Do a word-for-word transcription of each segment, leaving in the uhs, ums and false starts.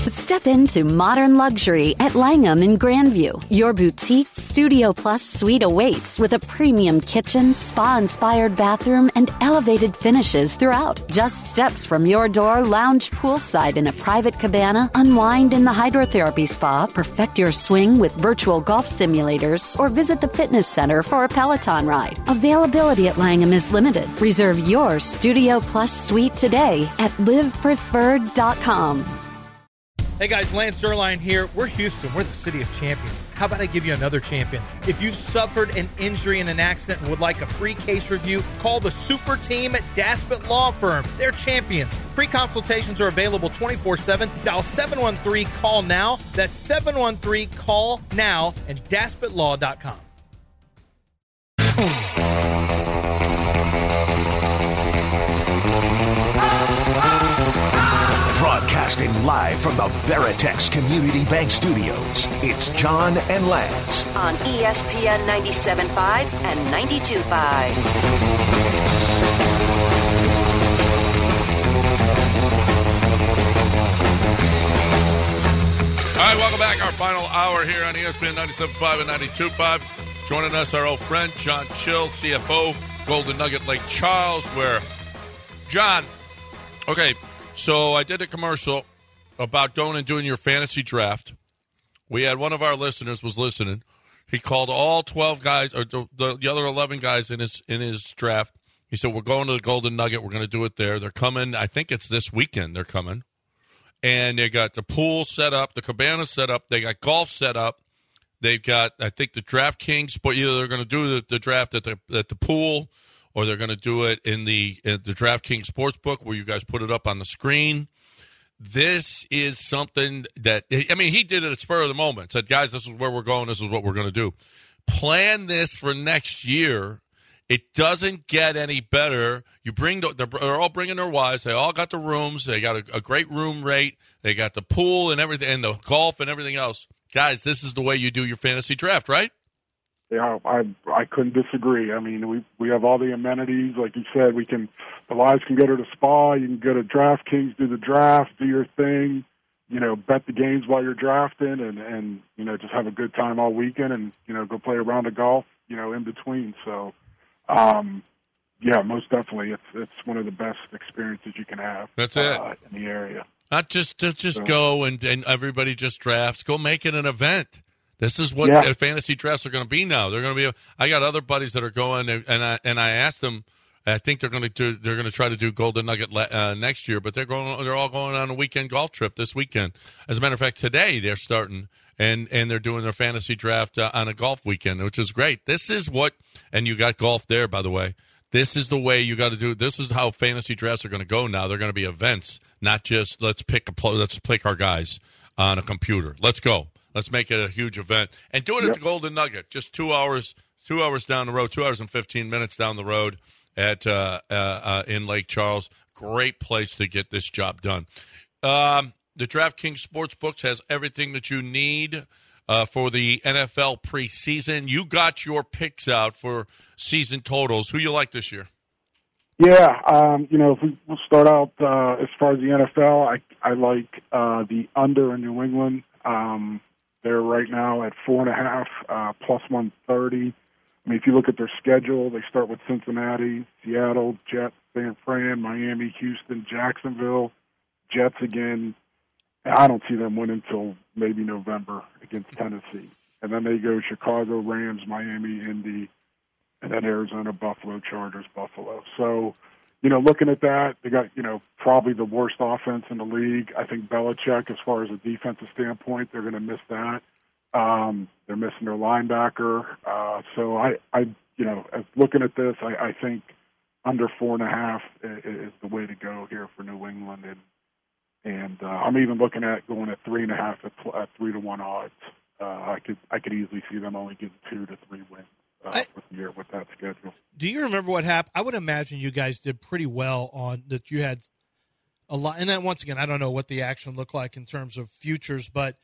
Step into modern luxury at Langham in Grandview. Your boutique Studio Plus suite awaits with a premium kitchen, spa-inspired bathroom, and elevated finishes throughout. Just steps from your door, lounge poolside in a private cabana, unwind in the hydrotherapy spa, perfect your swing with virtual golf simulators, or visit the fitness center for a Peloton ride. Availability at Langham is limited. Reserve your Studio Plus suite today at live preferred dot com. Hey guys, Lance Zierlein here. We're Houston. We're the city of champions. How about I give you another champion? If you suffered an injury in an accident and would like a free case review, call the super team at Daspit Law Firm. They're champions. Free consultations are available twenty-four seven. Dial seven one three, call now. That's seven one three, call now and daspit law dot com. Broadcasting live from the Veritex Community Bank Studios, it's John and Lance on E S P N ninety-seven point five and ninety-two point five. All right, welcome back. Our final hour here on E S P N ninety-seven point five and ninety-two point five. Joining us, our old friend John Chill, C F O, Golden Nugget Lake Charles, where, John, okay, so I did a commercial about going and doing your fantasy draft. We had one of our listeners was listening. He called all twelve guys, or the, the other eleven guys in his in his draft. He said, we're going to the Golden Nugget. We're going to do it there. They're coming. I think it's this weekend they're coming. And they got the pool set up, the cabana set up. They got golf set up. They've got, I think, the DraftKings, but either they're going to do the, the draft at the at the pool, or they're going to do it in the in the DraftKings Sportsbook where you guys put it up on the screen. This is something that, I mean, he did it at spur of the moment. Said, guys, this is where we're going. This is what we're going to do. Plan this for next year. It doesn't get any better. You bring the, they're all bringing their wives. They all got the rooms. They got a, a great room rate. They got the pool and everything, and the golf and everything else. Guys, this is the way you do your fantasy draft, right? Yeah, I I couldn't disagree. I mean, we we have all the amenities, like you said. We can the wives can go to the spa. You can go to DraftKings, do the draft, do your thing. You know, bet the games while you're drafting, and and you know, just have a good time all weekend, and you know, go play a round of golf. You know, in between. So, um, yeah, most definitely, it's it's one of the best experiences you can have. That's it uh, in the area. Not just just, just so, go and, and everybody just drafts. Go make it an event. This is what yeah. fantasy drafts are going to be now. They're going to be. I got other buddies that are going, and, and I and I asked them. I think they're going to do. They're going to try to do Golden Nugget uh, next year, but they're going. They're all going on a weekend golf trip this weekend. As a matter of fact, today they're starting and and they're doing their fantasy draft uh, on a golf weekend, which is great. This is what, and you got golf there, by the way. This is the way you got to do. This is how fantasy drafts are going to go now. They're going to be events, not just let's pick a let's pick our guys on a computer. Let's go. Let's make it a huge event and do it yep. at the Golden Nugget. Just two hours, two hours down the road, two hours and fifteen minutes down the road at uh, uh, uh, in Lake Charles. Great place to get this job done. Um, the DraftKings Sportsbooks has everything that you need uh, for the N F L preseason. You got your picks out for season totals. Who you like this year? Yeah, um, you know, if we, we'll start out uh, as far as the N F L, I, I like uh, the under in New England. Um, they're right now at four and a half, uh, plus one thirty. I mean, if you look at their schedule, they start with Cincinnati, Seattle, Jets, San Fran, Miami, Houston, Jacksonville, Jets again. I don't see them winning until maybe November against Tennessee. And then they go Chicago, Rams, Miami, Indy, and then Arizona, Buffalo, Chargers, Buffalo. So, you know, looking at that, they got, you know, probably the worst offense in the league. I think Belichick, as far as a defensive standpoint, they're going to miss that. Um, they're missing their linebacker. Uh, so I, I, you know, as looking at this, I, I think under four and a half is, is the way to go here for New England. And, and uh, I'm even looking at going at three and a half at, at three to one odds. Uh, I could, I could easily see them only getting two to three wins. Uh, I, with the year with that schedule. Do you remember what happened? I would imagine you guys did pretty well on that. You had a lot, and then once again, I don't know what the action looked like in terms of futures, but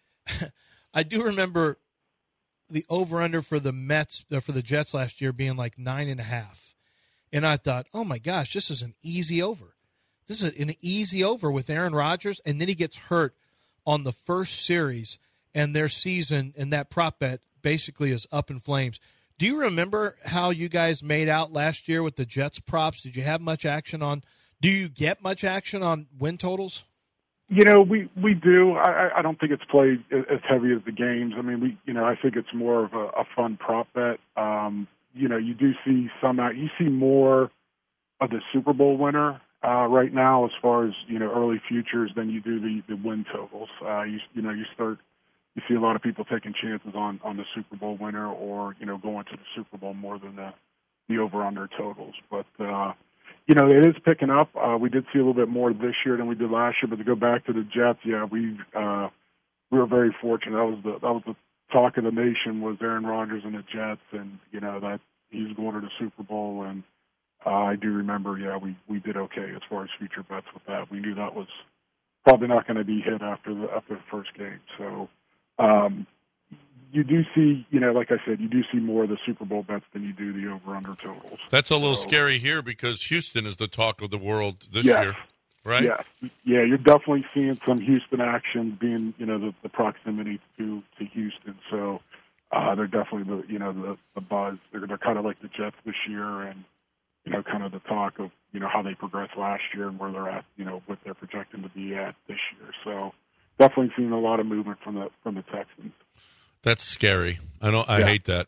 I do remember the over/under for the Mets uh, for the Jets last year being like nine and a half, and I thought, oh my gosh, this is an easy over. This is an easy over with Aaron Rodgers, and then he gets hurt on the first series, and their season and that prop bet basically is up in flames. Do you remember how you guys made out last year with the Jets props? Did you have much action on – do you get much action on win totals? You know, we, we do. I, I don't think it's played as heavy as the games. I mean, we you know, I think it's more of a, a fun prop bet. Um, you know, you do see some – you see more of the Super Bowl winner uh, right now as far as, you know, early futures than you do the, the win totals. Uh, you, you know, you start – you see a lot of people taking chances on, on the Super Bowl winner or, you know, going to the Super Bowl more than the, the over-under totals. But, uh, you know, it is picking up. Uh, we did see a little bit more this year than we did last year. But to go back to the Jets, yeah, we uh, we were very fortunate. That was the that was the talk of the nation was Aaron Rodgers and the Jets, and, you know, that he's going to the Super Bowl. And uh, I do remember, yeah, we, we did okay as far as future bets with that. We knew that was probably not going to be hit after the after the first game. So. Um, you do see, you know, like I said, you do see more of the Super Bowl bets than you do the over-under totals. That's a little so, scary here because Houston is the talk of the world this yes, year, right? Yeah, yeah, you're definitely seeing some Houston action being, you know, the, the proximity to, to Houston. So uh, they're definitely the, you know, the, the buzz. They're, they're kind of like the Jets this year, and you know, kind of the talk of, you know, how they progressed last year and where they're at, you know, what they're projecting to be at this year. So. Definitely seen a lot of movement from the from the Texans. That's scary. I don't. I yeah. hate that.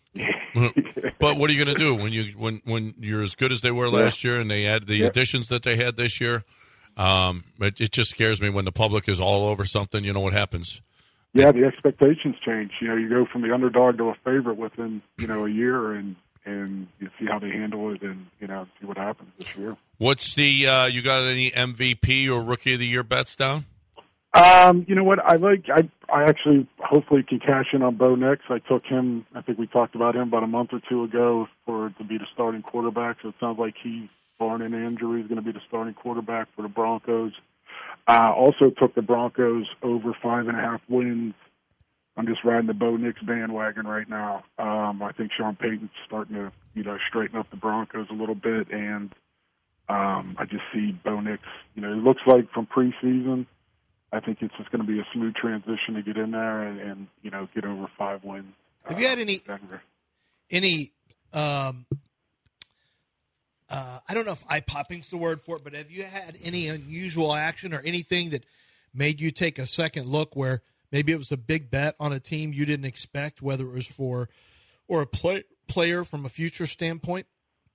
But what are you going to do when you when when you're as good as they were last yeah. year and they add the yeah. additions that they had this year? Um, it, it just scares me when the public is all over something. You know what happens? Yeah, the expectations change. You know, you go from the underdog to a favorite within you know a year, and and you see how they handle it, and you know see what happens this year. What's the uh, you got any M V P or Rookie of the Year bets down? Um, you know what? I like. I I actually hopefully can cash in on Bo Nix. I took him. I think we talked about him about a month or two ago for to be the starting quarterback. So it sounds like he's, barring any injury, is going to be the starting quarterback for the Broncos. Uh, also took the Broncos over five and a half wins. I'm just riding the Bo Nix bandwagon right now. Um, I think Sean Payton's starting to you know straighten up the Broncos a little bit, and um, I just see Bo Nix. You know, it looks like from preseason. I think it's just going to be a smooth transition to get in there and, and you know, get over five wins. Have uh, you had any, Denver. any, um, uh, I don't know if eye-popping's the word for it, but have you had any unusual action or anything that made you take a second look where maybe it was a big bet on a team you didn't expect, whether it was for or a play, player from a future standpoint?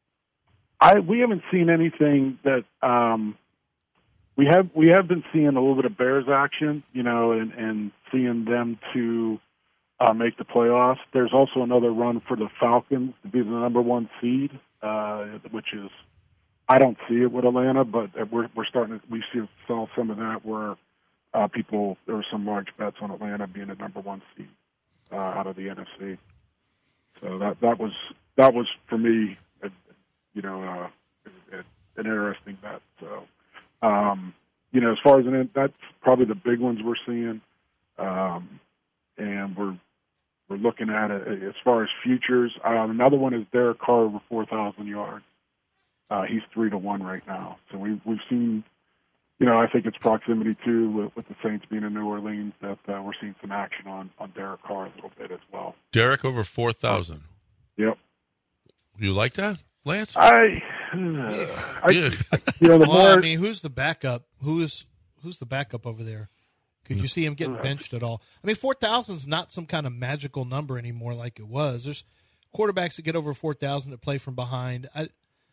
I we haven't seen anything that um, – We have we have been seeing a little bit of Bears action, you know, and, and seeing them to uh, make the playoffs. There's also another run for the Falcons to be the number one seed, uh, which is I don't see it with Atlanta, but we're we're starting to we see saw some of that where uh, people there were some large bets on Atlanta being the number one seed uh, out of the N F C. So that that was that was for me, a, you know, uh, a, a, an interesting bet. So. Um, you know, as far as an, that's probably the big ones we're seeing, um, and we're we're looking at it as far as futures. Um, another one is Derek Carr over four thousand yards. Uh, he's three to one right now. So we we've seen, you know, I think it's proximity too with, with the Saints being in New Orleans that uh, we're seeing some action on on Derek Carr a little bit as well. Derek over four thousand. Yep. You like that, Lance? I. Uh, I, yeah. you know, the well, more, I mean, who's the backup? Who's who's the backup over there? Could you see him getting benched at all? I mean, four thousand is not some kind of magical number anymore like it was. There's quarterbacks that get over four thousand that play from behind. I,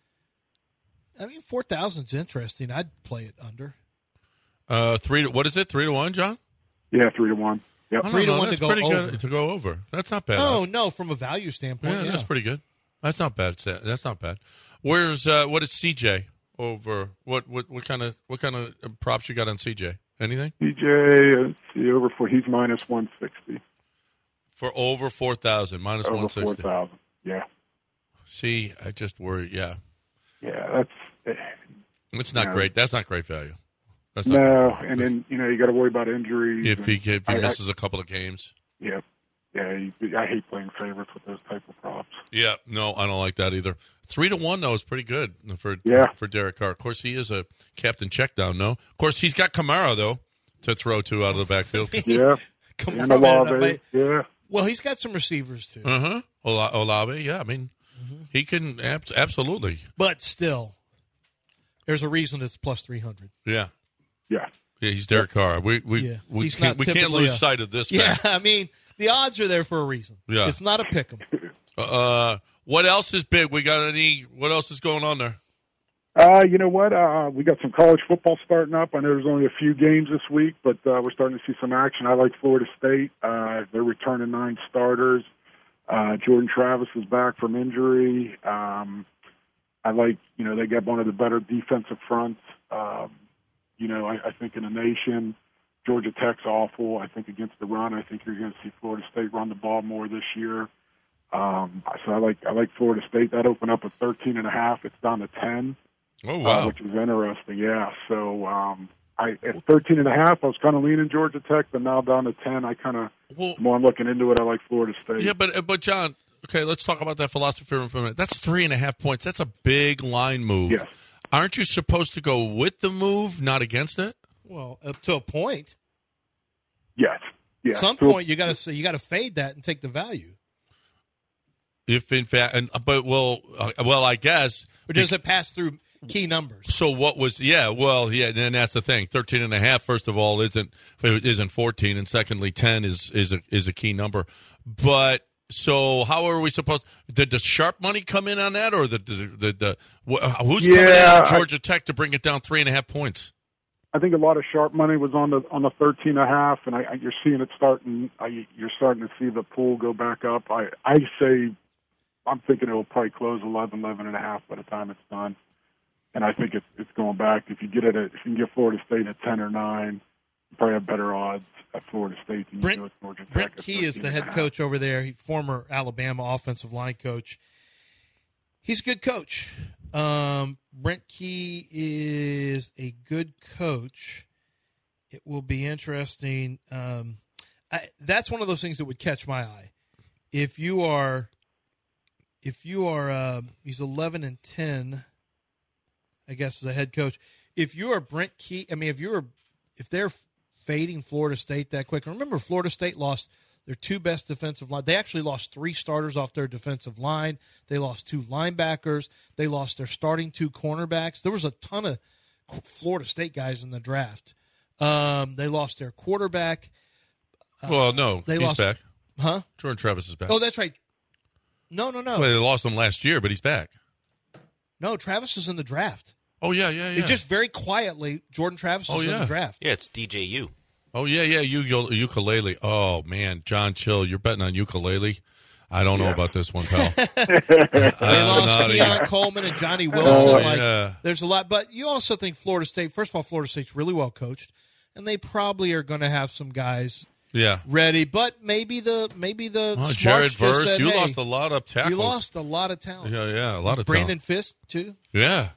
I mean, four thousand is interesting. I'd play it under. Uh, three to what is it? Three to one, John? Yeah, three to one. Yep. Three to know, one to go over. Good to go over. That's not bad. Oh no, from a value standpoint, yeah, yeah. that's pretty good. That's not bad. That's not bad. Where's uh, what is C J over? What what what kind of what kind of props you got on C J? Anything? C J, let's see, over for he's minus one sixty for over four thousand, minus over one sixty. Four thousand, yeah. See, I just worry. Yeah, yeah, that's. It's not know, great. That's not great value. That's not no, great and then you know you got to worry about injuries. If he if he I, misses I, a couple of games. Yeah. Yeah, I hate playing favorites with those type of props. Yeah, no, I don't like that either. Three to one though is pretty good for yeah. for Derek Carr. Of course, he is a captain check down. No, of course he's got Kamara though. to throw to out of the backfield. Yeah. Come And on, man. Olave, yeah. Well, he's got some receivers too, Uh-huh. Ola- Olave, yeah. I mean, Mm-hmm. he can ab- absolutely. but still, there's a reason it's plus three hundred. Yeah. Yeah. Yeah, he's Derek Carr. We we Yeah. we He's can't not we can't typically lose a- sight of this. Yeah, fact. I mean, the odds are there for a reason. Yeah. It's not a pick 'em. Uh, what else is big? We got any? What else is going on there? Uh, you know what? Uh, we got some college football starting up. I know there's only a few games this week, but uh, we're starting to see some action. I like Florida State. Uh, they're returning nine starters. Uh, Jordan Travis is back from injury. Um, I like, you know, they got one of the better defensive fronts, um, you know, I, I think in the nation. Georgia Tech's awful. I think against the run, I think you're going to see Florida State run the ball more this year. Um, so I like I like Florida State. That opened up at thirteen and a half. It's down to ten. Oh wow! Uh, which is interesting, yeah. So um, I at thirteen and a half, I was kind of leaning Georgia Tech, but now down to ten, I kind of well, the more I'm looking into it, I like Florida State. yeah, but but John, okay, let's talk about that philosophy for a minute. That's three and a half points. That's a big line move. Yes. Aren't you supposed to go with the move, not against it? Well, up to a point. Yes. At Yes. some So- point, you got to you got to fade that and take the value. If in fact, and but well, uh, well, I guess. Or does it pass through key numbers? So what was? Yeah, well, yeah, and that's the thing. Thirteen and a half. First of all, isn't isn't fourteen, and secondly, ten is is a is a key number. But so, how are we supposed? Did the sharp money come in on that, or the the the, the wh- who's coming in Yeah, on Georgia Tech to bring it down three and a half points? I think a lot of sharp money was on the on the thirteen and a half, and I, I, you're seeing it starting. I, you're starting to see the pool go back up. I I say, I'm thinking it will probably close eleven, eleven and a half by the time it's done, and I think it's it's going back. If you get it, at, if you can get Florida State at ten or nine, you probably have better odds at Florida State than Brent, you do at Georgia Tech. Brent at Key is the thirteen and a head half. coach over there. He former Alabama offensive line coach. He's a good coach. Um, Brent Key is a good coach. It will be interesting. Um, I, that's one of those things that would catch my eye. If you are, if you are, uh, he's eleven and ten, I guess, as a head coach. If you are Brent Key, I mean, if you're, if they're fading Florida State that quick, remember Florida State lost their two best defensive line. They actually lost three starters off their defensive line. They lost two linebackers. They lost their starting two cornerbacks. There was a ton of Florida State guys in the draft. Um, they lost their quarterback. Well, no, they he's lost- back. Huh? Jordan Travis is back. Oh, that's right. No, no, no. Well, they lost him last year, but he's back. No, Travis is in the draft. Oh yeah, yeah, yeah. It just very quietly, Jordan Travis is Oh, in yeah. the draft. Yeah, it's D J U. Oh yeah, yeah. You ukulele. Oh man, John Chill, you're betting on ukulele. I don't know Yeah. about this one, pal. They I'm lost not Keon even- Coleman and Johnny Wilson. Oh, like, yeah. There's a lot, but you also think Florida State. First of all, Florida State's really well coached, and they probably are going to have some guys Yeah. ready. But maybe the maybe the Oh, smarts Jared just Verse, said, you hey, lost a lot of tackles. You lost a lot of talent. Yeah, yeah, a lot of Brandon talent. Fisk too. Yeah.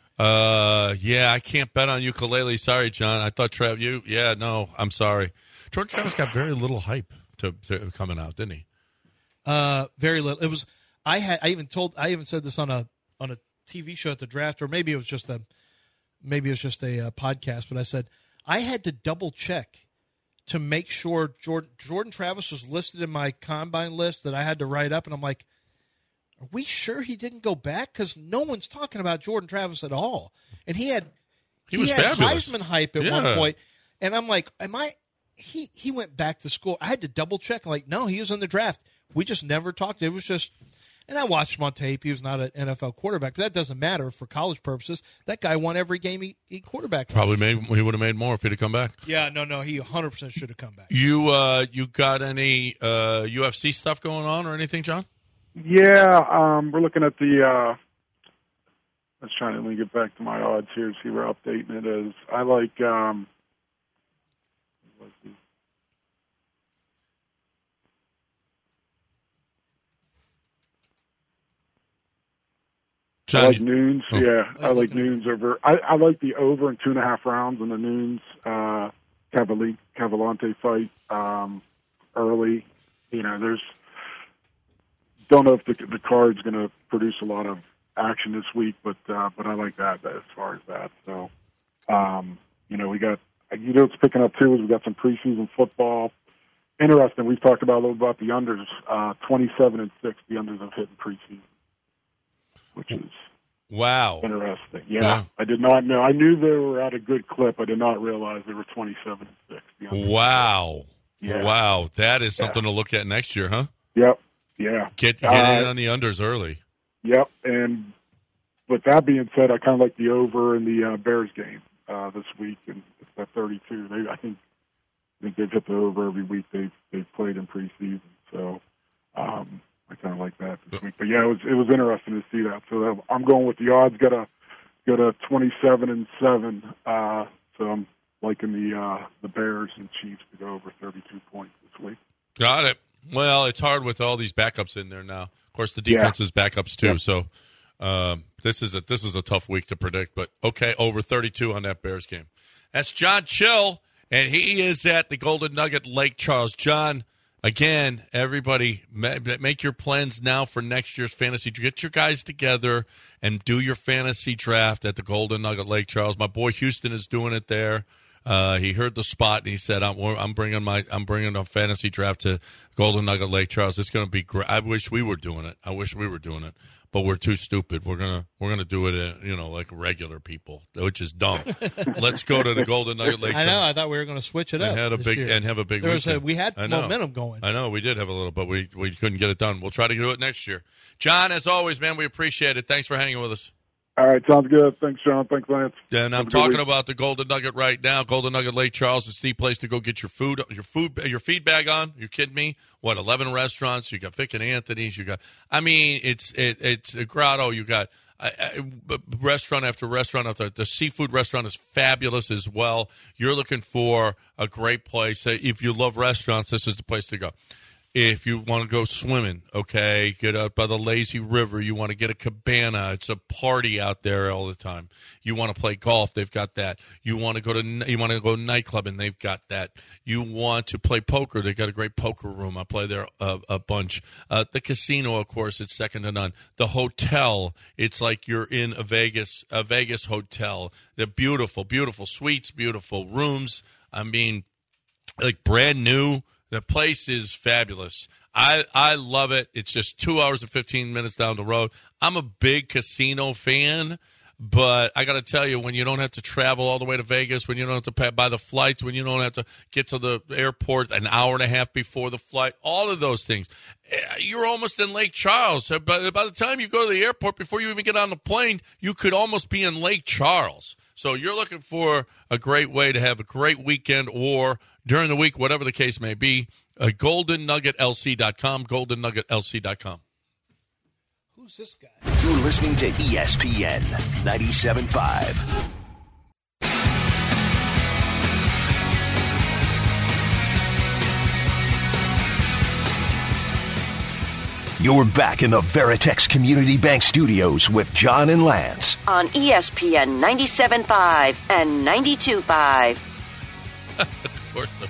Uh, yeah, I can't bet on ukulele. Sorry, John. I thought Trav, you, yeah, no, I'm sorry. Jordan Travis got very little hype to, to coming out, didn't he? Uh, very little. It was. I had. I even told. I even said this on a on a T V show at the draft, or maybe it was just a maybe it was just a uh, podcast. But I said I had to double check to make sure Jordan Jordan Travis was listed in my combine list that I had to write up, and I'm like, are we sure he didn't go back? Because no one's talking about Jordan Travis at all, and he had He was had fabulous. Heisman hype at Yeah. one point, and I'm like, am I? He he went back to school. I had to double check. I'm like, no, he was in the draft. We just never talked. It was just, and I watched him on tape. He was not an N F L quarterback, but that doesn't matter for college purposes. That guy won every game he, he quarterbacked. Probably made, he would have made more if he'd have come back. Yeah, no, no, he one hundred percent should have come back. You, uh, you got any, uh, U F C stuff going on or anything, John? Yeah, um, we're looking at the. Uh, let's try to let me get back to my odds here. See where updating it is. I like. Um, let's see. John, I like Noons. Oh. Yeah, I like Noons over. I, I like the over in two and a half rounds in the Noons uh, Cavali- Cavalante fight um, early. You know, there's don't know if the the card's going to produce a lot of action this week, but uh, but I like that as far as that. So, um, you know, we got you know, it's picking up too. Is we got some preseason football. Interesting. We've talked about a little about the unders. Uh, twenty-seven and six. The unders have hit in preseason, which is wow, interesting. Yeah, yeah, I did not know. I knew they were at a good clip. I did not realize they were twenty-seven and six. The unders. Wow, yeah. wow, that is something yeah. to look at next year, huh? Yep. Yeah. Get get uh, in on the unders early. Yep. And with that being said, I kind of like the over in the uh, Bears game uh, this week, and it's at thirty-two. They, I think. I think they've hit the over every week they've they've played in preseason, so um, I kind of like that this week. But yeah, it was it was interesting to see that. So that, I'm going with the odds. Got a got a twenty-seven and seven. Uh, so I'm liking the uh, the Bears and Chiefs to go over thirty-two points this week. Got it. Well, it's hard with all these backups in there now. Of course, the defense is yeah. backups too. Yep. So um, this is a this is a tough week to predict. But okay, over thirty-two on that Bears game. That's John Chill. And he is at the Golden Nugget Lake Charles. John, again, everybody, make your plans now for next year's fantasy. Get your guys together and do your fantasy draft at the Golden Nugget Lake Charles. My boy Houston is doing it there. Uh, he heard the spot and he said, "I'm, I'm bringing my, I'm bringing a fantasy draft to Golden Nugget Lake Charles. It's going to be great. I wish we were doing it. I wish we were doing it, but we're too stupid. We're gonna, we're gonna do it, uh, you know, like regular people, which is dumb. Let's go to the Golden Nugget Lake Charles. I know. I thought we were going to switch it up and had a big year. and have a big. There was a, weekend. we had momentum going. I know we did have a little, but we we couldn't get it done. We'll try to do it next year. John, as always, man, we appreciate it. Thanks for hanging with us. All right, sounds good. Thanks, Sean. Thanks, Lance. And I'm talking about the Golden Nugget right now. Golden Nugget Lake Charles is the place to go get your food, your food, your feed bag on. You kidding me? What, eleven restaurants? You got Vic and Anthony's. You got, I mean, it's it, it's a grotto. You got uh, restaurant after restaurant after. The seafood restaurant is fabulous as well. You're looking for a great place. If you love restaurants, this is the place to go. If you want to go swimming, okay, get out by the lazy river. You want to get a cabana. It's a party out there all the time. You want to play golf, they've got that. You want to go to you want to go nightclubbing, they've got that. You want to play poker, they've got a great poker room. I play there a, a bunch. Uh, the casino, of course, it's second to none. The hotel, it's like you're in a Vegas a Vegas hotel. They're beautiful, beautiful suites, beautiful rooms. I mean, like brand new. The place is fabulous. I, I love it. It's just two hours and fifteen minutes down the road. I'm a big casino fan, but I got to tell you, when you don't have to travel all the way to Vegas, when you don't have to pay, buy the flights, when you don't have to get to the airport an hour and a half before the flight, all of those things, you're almost in Lake Charles. By, by the time you go to the airport, before you even get on the plane, you could almost be in Lake Charles. So you're looking for a great way to have a great weekend or during the week, whatever the case may be, uh, golden nugget L C dot com, golden nugget L C dot com. Who's this guy? You're listening to E S P N ninety-seven point five. You're back in the Veritex Community Bank Studios with John and Lance. On E S P N ninety-seven point five and ninety-two point five. Of course, the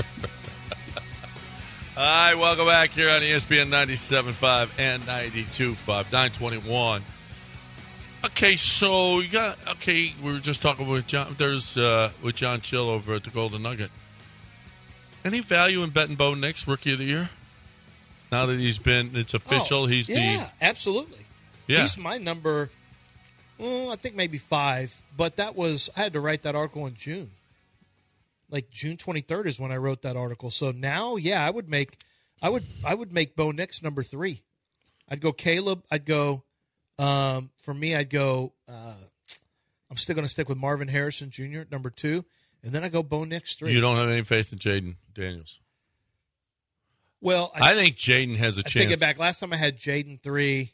All right, welcome back here on E S P N ninety-seven point five and ninety-two point five, nine twenty-one. Okay, so you got, okay, we were just talking with John, there's, uh, with John Chill over at the Golden Nugget. Any value in betting Bo Nix, Rookie of the Year? Now that he's been, it's official, oh, he's yeah, the... Yeah, absolutely. Yeah. He's my number, well, I think maybe five, but that was, I had to write that article in June. Like June twenty-third is when I wrote that article. So now, yeah, I would make, I would, I would make Bo Nix number three. I'd go Caleb. I'd go, um, for me, I'd go, uh, I'm still going to stick with Marvin Harrison Junior at number two. And then I go Bo Nix three. You don't have any faith in Jaden Daniels? Well, I, I think Jaden has a I chance. take it back. Last time I had Jaden three.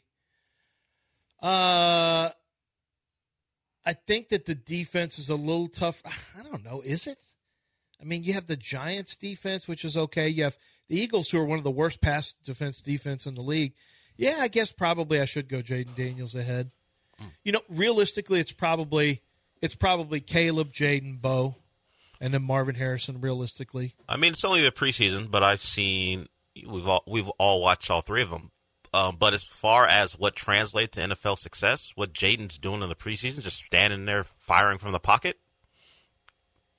Uh, I think that the defense is a little tough. I don't know. Is it? I mean, you have the Giants defense, which is okay. You have the Eagles, who are one of the worst pass defense defense in the league. Yeah, I guess probably I should go Jaden Daniels ahead. Mm. You know, realistically, it's probably it's probably Caleb, Jaden, Bo, and then Marvin Harrison. Realistically, I mean, it's only the preseason, but I've seen we've all we've all watched all three of them. Um, but as far as what translates to N F L success, what Jaden's doing in the preseason, just standing there firing from the pocket.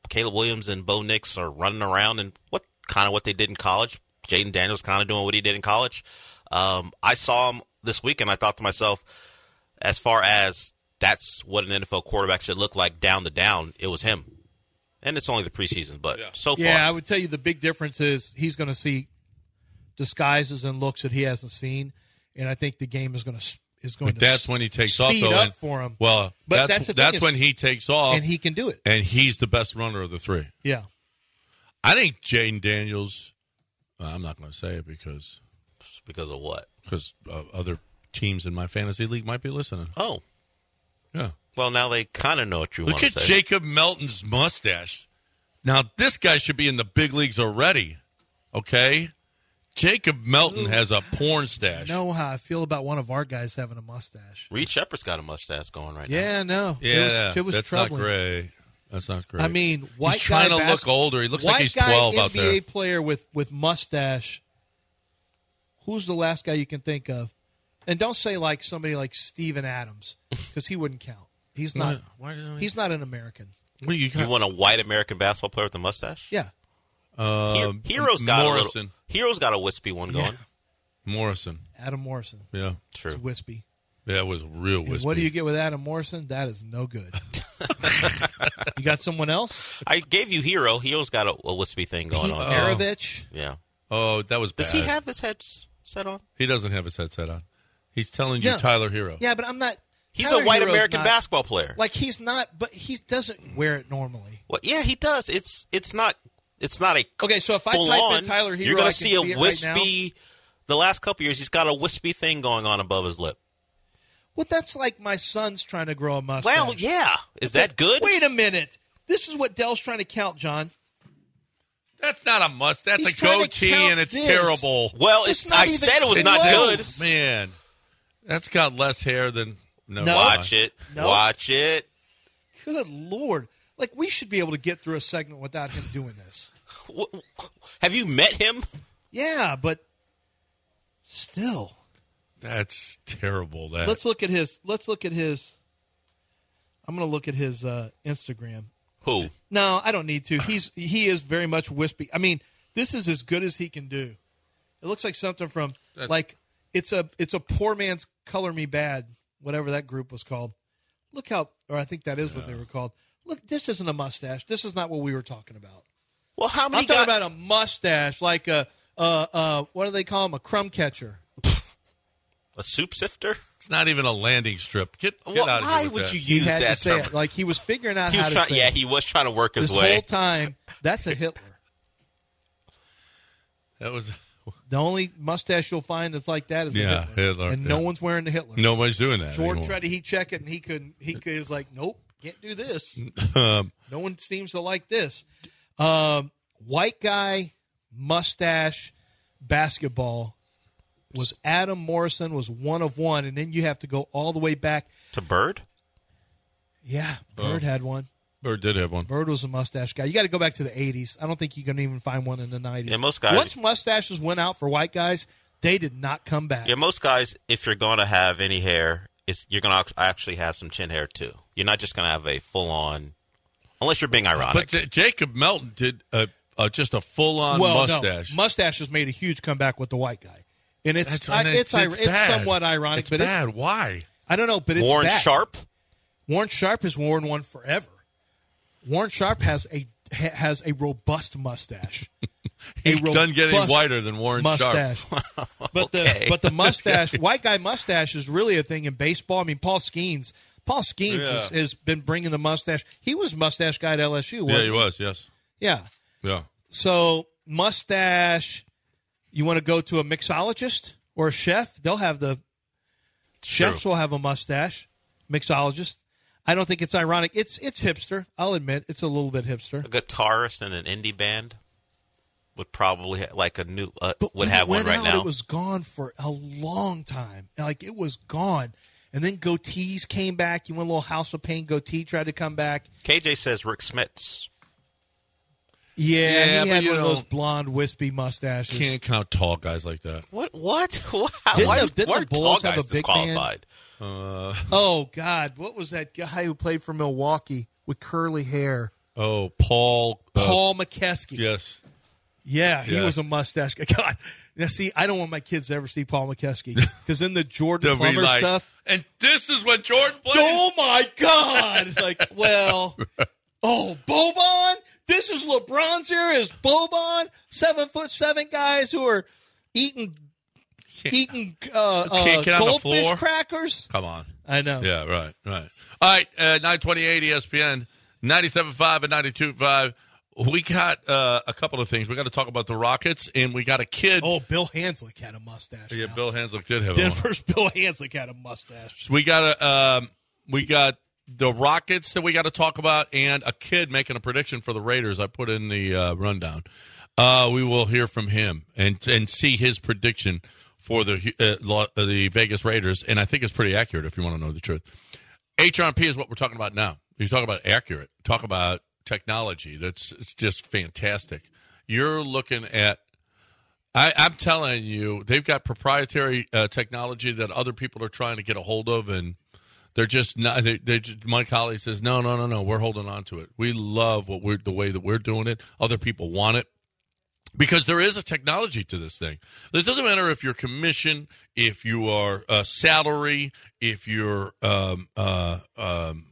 Caleb Williams and Bo Nix are running around and what kind of what they did in college. Jaden Daniels kind of doing what he did in college. Um, I saw him this week, and I thought to myself, as far as that's what an N F L quarterback should look like down to down, it was him. And it's only the preseason, but yeah. so far. Yeah, I would tell you the big difference is he's going to see disguises and looks that he hasn't seen, and I think the game is going to is going but to that's when he takes off, speed though, up and, for him. Well, but that's that's, that's is, when he takes off, and he can do it. And he's the best runner of the three. Yeah, I think Jaden Daniels. Uh, I'm not going to say it because because of what? Because uh, other teams in my fantasy league might be listening. Oh, yeah. Well, now they kind of know what you Look want to at say. Jacob Melton's mustache. Now this guy should be in the big leagues already. Okay. Jacob Melton Ooh. has a porn stash. I know how I feel about one of our guys having a mustache. Reed Shepherd's got a mustache going right yeah, now. Yeah, no. Yeah, it was, it was that's troubling. not great. That's not great. I mean, white he's trying guy to bas- look older. He looks white like he's guy twelve out N B A there. player with, with mustache. Who's the last guy you can think of? And don't say like somebody like Steven Adams because he wouldn't count. He's not. Why, why he's not an American. What, you, you want a white American basketball player with a mustache? Yeah. Uh, Hero's got Morrison. a little, Hero's got a wispy one going. Yeah. Morrison. Adam Morrison. Yeah. True. It's wispy. Yeah, it was real wispy. And what do you get with Adam Morrison? That is no good. You got someone else? I gave you Hero. Hero's got a, a wispy thing going Pete on. Maravich? Yeah. Oh, that was bad. Does he have his head set on? He doesn't have his head set on. He's telling you Yeah. Tyler Hero. Yeah, but I'm not. He's Tyler a white Hero's American not, basketball player. Like he's not, but he doesn't wear it normally. Well, yeah, he does. It's it's not it's not a okay. So if I full type on, in Tyler Hero, you're going I to can see a see it wispy. Right now. The last couple years, he's got a wispy thing going on above his lip. Well, that's like my son's trying to grow a mustache. Well, yeah. Is that good? Wait a minute. This is what Dell's trying to count, John. That's not a must. That's He's a goatee, and it's this. terrible. Well, it's, It's not I even said it was not close. good. Man, that's got less hair than. No, No. Watch it. No. Watch it. Good Lord. Like, we should be able to get through a segment without him doing this. Have you met him? Yeah, but still. That's terrible. That Let's look at his. Let's look at his. I'm going to look at his uh, Instagram. Who? No, I don't need to. He's he is very much wispy. I mean, this is as good as he can do. It looks like something from That's, like it's a it's a poor man's Color Me Bad, whatever that group was called. Look how, or I think that is yeah. what they were called. Look, this isn't a mustache. This is not what we were talking about. Well, how many? I'm talking guys- about a mustache, like a uh uh what do they call him? A crumb catcher. A soup sifter? It's not even a landing strip. Get, get well, out of why here with would that. you He use had that to say term? it. Like he was figuring out He how was to try- say yeah, it. he was trying to work his this way. whole time. That's a Hitler. That was The only mustache you'll find that's like that is Yeah, a Hitler. Hitler, and yeah. no one's wearing the Hitler. nobody's doing that. Jordan anymore. tried to heat check it, and he couldn't. He was like, "Nope, can't do this." Um, No one seems to like this. Um, white guy, mustache, basketball was Adam Morrison was one of one, and then you have to go all the way back To Bird? Yeah, Bird Oh. had one. Bird did have one. Bird was a mustache guy. You got to go back to the eighties. I don't think you can even find one in the nineties. Yeah, most guys- Once mustaches went out for white guys, they did not come back. Yeah, most guys, if you're going to have any hair, it's, you're going to actually have some chin hair too. You're not just going to have a full-on, unless you're being ironic. But uh, Jacob Melton did a, a, just a full-on well, mustache. no, mustaches made a huge comeback with the white guy, and it's That's- I, and it's it's, it's, it's bad. somewhat ironic, It's but bad. it's Why? I don't know, but it's Warren bad. Sharp? Warren Sharp has worn one forever. Warren Sharp has a ha, has a robust mustache. He done getting robust whiter than Warren mustache. Sharp. But Okay. the but the mustache, white guy mustache is really a thing in baseball. I mean, Paul Skeens, Paul Skeens Yeah. has, has been bringing the mustache. He was mustache guy at L S U, wasn't Yeah, he was. Yes. Yeah. Yeah. So mustache, you want to go to a mixologist or a chef? They'll have the chefs True. will have a mustache. Mixologist. I don't think it's ironic. It's it's hipster. I'll admit it's a little bit hipster. A guitarist in an indie band would probably ha- like a new uh, But would when have it one went right out, now. It was gone for a long time. Like it was gone. And then goatees came back. You went a little House of Pain goatee tried to come back. K J says Rick Smits. Yeah, Yeah, he but had you one of know, those blonde, wispy mustaches. Can't count tall guys like that. What? What? Wow. Didn't why the- didn't why the are tall Bulls have guys a big man? disqualified? Uh, Oh God, what was that guy who played for Milwaukee with curly hair? Oh, Paul. Uh, Paul McKeskey. Yes. Yeah, he Yeah. was a mustache guy. God. Now, see, I don't want my kids to ever see Paul McKeskey because then the Jordan They'll be Plummer like, stuff. And this is when Jordan played. Oh my God! Like, well, oh, Boban. This is LeBron's era. Is Boban seven foot seven guys who are eating eating uh, Can't uh, get on the goldfish floor? crackers? Come on. I know. Yeah, right, right. All right, uh, nine twenty-eight E S P N, ninety-seven point five and ninety-two point five. We got uh, a couple of things. We got to talk about the Rockets, and we got a kid. Oh, Bill Hanslick had a mustache. yeah, now. Bill Hanslick did have Denver's Bill Hanslick had a mustache. one. We got a, um, we got the Rockets that we got to talk about, and a kid making a prediction for the Raiders. I put in the uh, rundown. Uh, we will hear from him and and see his prediction for the uh, lo- uh, the Vegas Raiders, and I think it's pretty accurate if you want to know the truth. H R P is what we're talking about now. You talk about accurate. Talk about technology. That's it's just fantastic. You're looking at. I, I'm telling you, they've got proprietary uh, technology that other people are trying to get a hold of, and they're just not. They, they just, Mike Holly says, "No, no, no, no. We're holding on to it. We love what we're the way that we're doing it. Other people want it." Because there is a technology to this thing. This doesn't matter if you're commission, if you are uh, salary, if you're um, uh, um,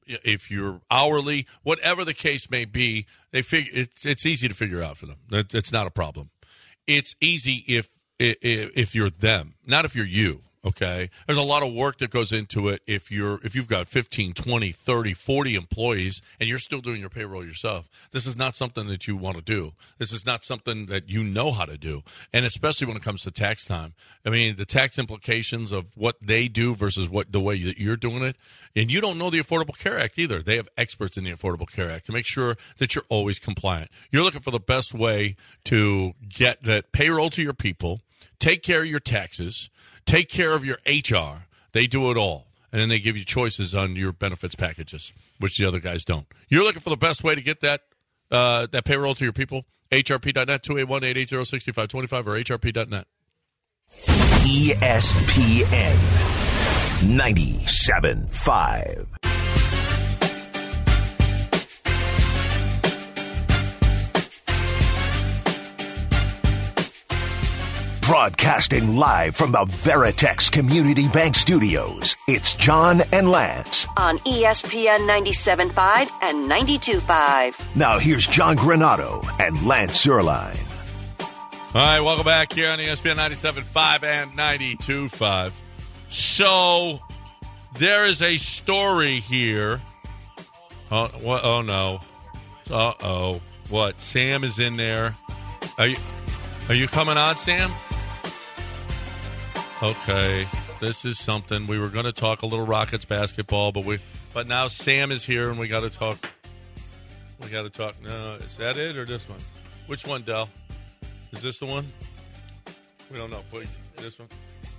if you're hourly, whatever the case may be. They figure it's it's easy to figure out for them. It, it's not a problem. It's easy if, if if you're them, not if you're you. Okay, there's a lot of work that goes into it if you're if you've got fifteen, twenty, thirty, forty employees and you're still doing your payroll yourself. This is not something that you want to do. This is not something that you know how to do. And especially when it comes to tax time. I mean, the tax implications of what they do versus what the way that you're doing it. And you don't know the Affordable Care Act either. They have experts in the Affordable Care Act to make sure that you're always compliant. You're looking for the best way to get that payroll to your people, take care of your taxes, take care of your H R. They do it all. And then they give you choices on your benefits packages, which the other guys don't. You're looking for the best way to get that uh, that payroll to your people? H R P dot net, two eight one, eight eight zero, six five two five, or H R P dot net. E S P N ninety-seven point five. Broadcasting live from the Veritex Community Bank Studios, it's John and Lance. On E S P N ninety-seven point five and ninety-two point five. Now here's John Granato and Lance Zierlein. All right, welcome back here on E S P N ninety-seven point five and ninety-two point five. So, there is a story here. Oh, what? Oh no. Uh-oh. What? Sam is in there. Are you, are you coming on, Sam? Okay, this is something. We were going to talk a little Rockets basketball, but we, but now Sam is here, and we got to talk. We got to talk. No, is that it or this one? Which one, Del? Is this the one? We don't know. Wait, this one.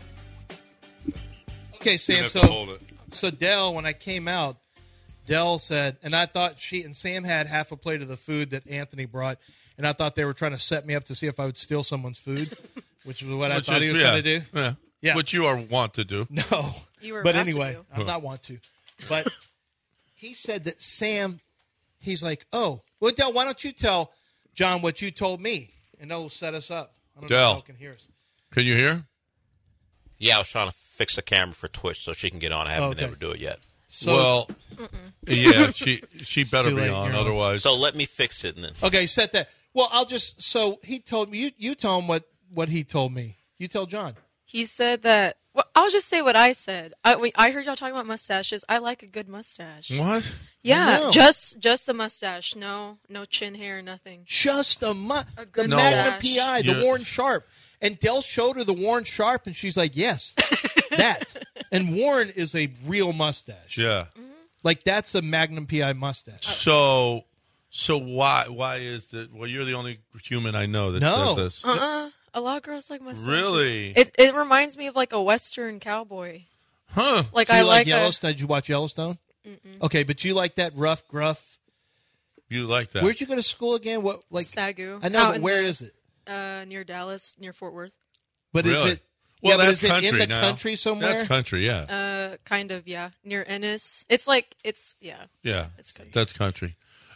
Okay, You Sam. have to So, hold it. so Dell, when I came out, Dell said, and I thought she and Sam had half a plate of the food that Anthony brought, and I thought they were trying to set me up to see if I would steal someone's food, which was what I Which thought is- he was yeah, trying to do. Yeah. Yeah. What you are want to do. No, You were but about to anyway, do. I'm not want to. But he said that Sam, he's like, oh, well, Dell, why don't you tell John what you told me, and that'll set us up. I don't know Del. if Dell can hear us. Can you hear? Yeah, I was trying to fix the camera for Twitch so she can get on. I haven't Okay. been able to do it yet. So, well, yeah, she she better too be late, on, you're on. otherwise. So let me fix it and then. okay, set that. Well, I'll just. So he told me. You you tell him what what he told me. You tell John. He said that. Well, I'll just say what I said. I, we, I heard y'all talking about mustaches. I like a good mustache. What? Yeah, No. just just the mustache. No, no chin hair, nothing. Just a mu- A the good No. Magnum mustache. P I, the You're- Warren Sharp. And Dell showed her the Warren Sharp, and she's like, yes, that. And Warren is a real mustache. Yeah. Like, that's a Magnum P I mustache. So, so why why is that? Well, you're the only human I know that No. says this. Uh-uh. A lot of girls like mustaches. Really? It it reminds me of like a Western cowboy. Huh? Like Do you I like, like, a, Yellowstone? Did you watch Yellowstone? Mm-mm. Okay, but you like that rough, gruff. You like that? Where'd you go to school again? What, like? Sagu. I know, Out but in where the- is it? Uh, near Dallas, near Fort Worth. But Really? is it? Well, yeah, but that's is it country in the now. country somewhere? That's country, yeah. Uh, kind of, yeah. Near Ennis. It's like it's yeah. Yeah, It's country. that's country.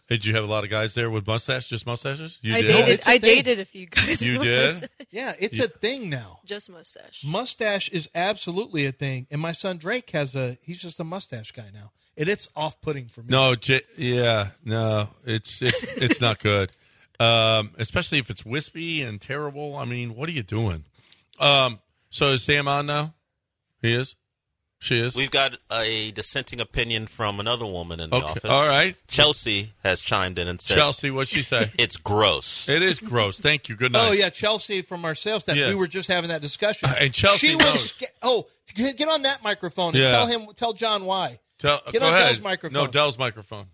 Did you have a lot of guys there with mustache, just mustaches? You I did. dated. It's a I thing. dated a few guys. You with did? mustache. Yeah, it's a thing now. Just mustache. Mustache is absolutely a thing, and my son Drake has a. He's just a mustache guy now, and it's off-putting for me. No, J- yeah, no, it's it's it's not good, um, especially if it's wispy and terrible. I mean, what are you doing? Um, so is Sam on now? He is. She is. We've got a dissenting opinion from another woman in the Okay, office. all right. Chelsea has chimed in and said, Chelsea, what'd she say? It's gross. It is gross. Thank you. Good night. Oh yeah, Chelsea from our sales staff. Yeah. We were just having that discussion. And Chelsea she knows. was. Sca- oh, get get on that microphone and Yeah. tell him. Tell John why. Tell, Get go on ahead. Dell's microphone. No, Dell's microphone.